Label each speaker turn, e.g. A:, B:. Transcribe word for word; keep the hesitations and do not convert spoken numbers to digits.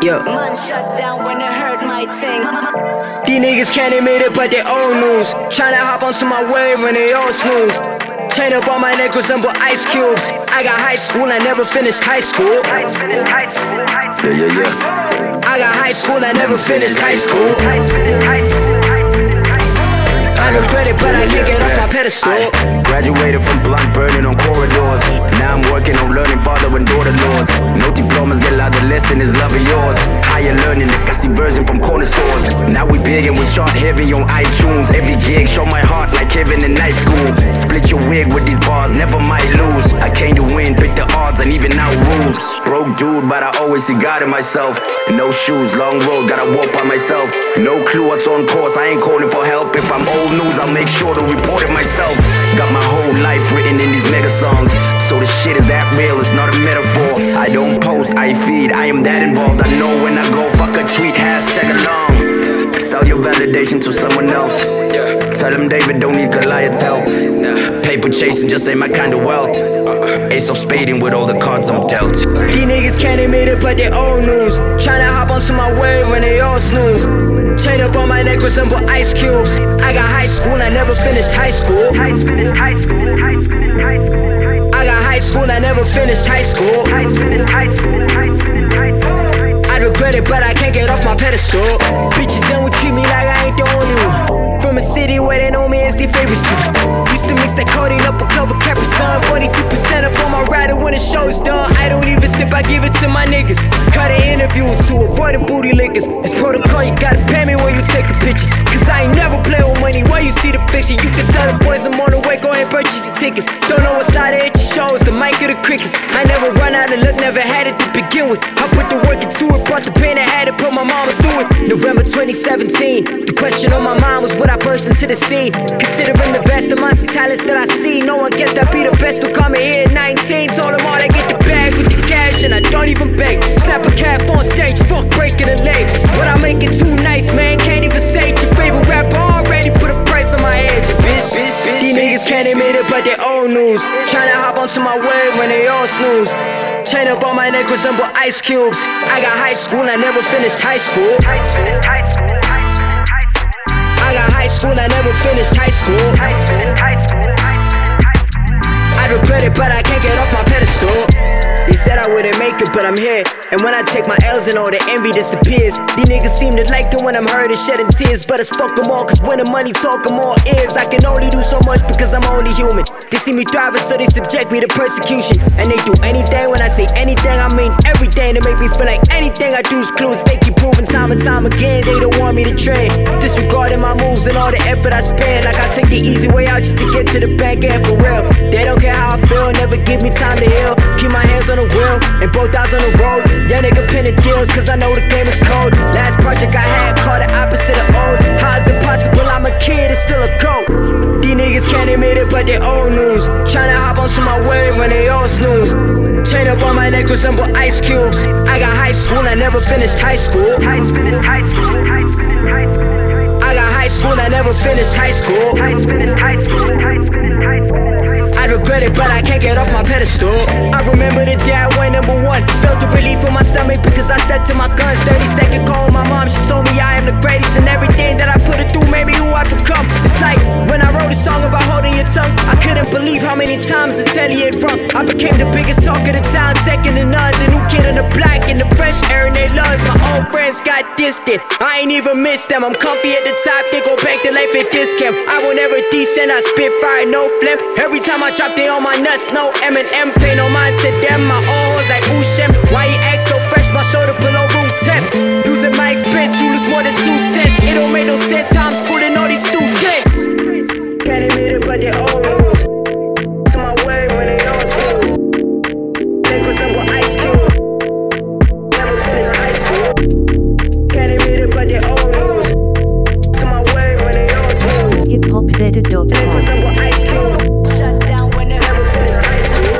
A: Yo.
B: Man shut down when I heard my ting.
A: These niggas can't admit it, but they old news. Tryna hop onto my wave when they all snooze. Chain up on my neck resemble ice cubes. I got high school, I never finished high school.
C: Yeah, yeah, yeah.
A: I got high school, I never finished high school. I regret it, but I can't get off my pedestal.
C: I graduated from blunt burning on corridors. Now I'm working on learning father and daughter laws. No diplomas, get out the lesson is love of yours. Higher learning, the gassy version from corner stores. Now we big and we chart heavy on iTunes. Every gig, show my heart like Kevin in night school. Split your wig with these bars, never might lose. I came to win, pick the odds and even out rules. Broke dude, but I always see God in myself. No shoes, long road, gotta walk by myself. No clue what's on course, I ain't calling for help. If I'm old news, I'll make sure to report it myself. Got my whole life written in these mega songs. So the shit is that real, it's not a metaphor. I don't post, I feed, I am that involved. I know when I go, fuck a tweet, hashtag along. Sell your validation to someone else. Tell them David don't need Goliath's help. Paper chasing just ain't my kind of wealth. Ace of spading with all the cards I'm dealt.
A: These niggas can't admit it, but they old news. Tryna hop onto my wave when they all snooze. Chain up on my neck resemble ice cubes. I got high school, I never finished high school. I got high school, I never finished high school. I regret it, but I can't get off my pedestal. Bitches done would treat me like I ain't the only one. From a city where they know me as their favorite son. Used to mix that codeine up with Clover Capri Sun. forty-two percent up on my rider when the show is done. I don't even sip, I give it to my niggas. Cut an interview to avoid the booty lickers. It's protocol, you gotta pay me when you take a picture. Cause I ain't never play with money when you see the fiction. You can tell the boys I'm on the way, go ahead and purchase the tickets. Don't know what started at your shows, the mic or the crickets. I never run out of luck, never had it to begin with. I put the work into it, brought the pain I had to put my mama through it. November twenty seventeen, the question on my mind was would I burst into the scene? Considering the vast amounts of talents that I see, no one gets that be the best who come in here at nineteen. Told them all I get the bag with the cash and I don't even beg. Snap a calf on stage, fuck breaking a leg. But I make it too nice, man, can't even say it. Your favorite rapper already put a price on my head, you bitch, bitch, bitch. These niggas can't admit it, but they old news. Tryna hop onto my wave when they all snooze. Chain up on my neck resemble ice cubes. I got high school, I never finished high school. I got high school, I never finished high school. I regret it, but I can't get off my pedestal. They said I wouldn't make it, but I'm here. And when I take my L's and all the envy disappears. These niggas seem to like it when I'm hurt and shedding tears. But it's fuck them all, cause when the money talk, I'm all ears. I can only do so much because I'm only human. They see me thriving, so they subject me to persecution. And they do anything when I say anything, I mean everything. To make me feel like anything I do is clues. They keep proving time and time again they don't want me to train. Disregarding my moves and all the effort I spend. Like I take the easy way out just to get to the bank, and for real. They don't care how I feel, never give me time to heal. Keep my hands on the wheel and both eyes on the road. Yeah, nigga penning deals, cause I know the game is cold. Last project I had called the opposite of old. How is it possible I'm a kid and still a goat? These niggas can't admit it, but they old news. Tryna hop onto my wave when they all snooze. Chain up on my neck resemble ice cubes. I got high school, I never finished high school. I got high school, I never finished high school. I regret it, but I can't get off my pedestal. I remember the day I went number one. Felt a relief in my stomach because I stuck to my guns. thirty second call with my mom, she told me I am the greatest. And everything that I put her through made me who I become. It's like when I wrote a song about holding your tongue. I couldn't believe how many times the telly had rung. I became the biggest talk of the town, second to none. The new kid in the black and the fresh air in their lungs. My old friends got distant, I ain't even missed them. I'm comfy at the top, they go back to life at this camp. I will never descend, I spit fire, no flip. Every time I drop, they on my nuts, no M and M, pay no mind to them. My old hoes like Ushem, why you